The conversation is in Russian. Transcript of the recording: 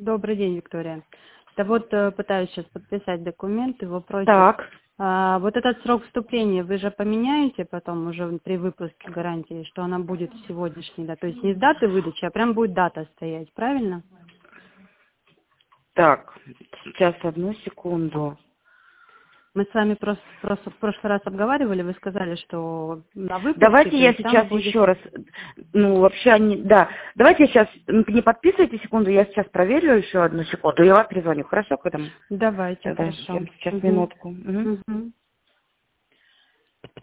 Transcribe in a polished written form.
Добрый день, Виктория. Да вот пытаюсь сейчас подписать документы, вопросик. Так, Вот этот срок вступления вы же поменяете потом уже при выпуске гарантии, что она будет в сегодняшней, да? То есть не с даты выдачи, а прям будет дата стоять, правильно? так, сейчас одну секунду. Мы с вами просто в прошлый раз обговаривали, вы сказали, что на выпуске, Давайте то я есть там сейчас будет... еще раз, вообще, да, давайте я сейчас, не подписывайте секунду, я сейчас проверю еще одну секунду, я вас перезвоню, хорошо, к этому? Давайте, Тогда хорошо. сейчас Угу. минутку. Мгм. Угу.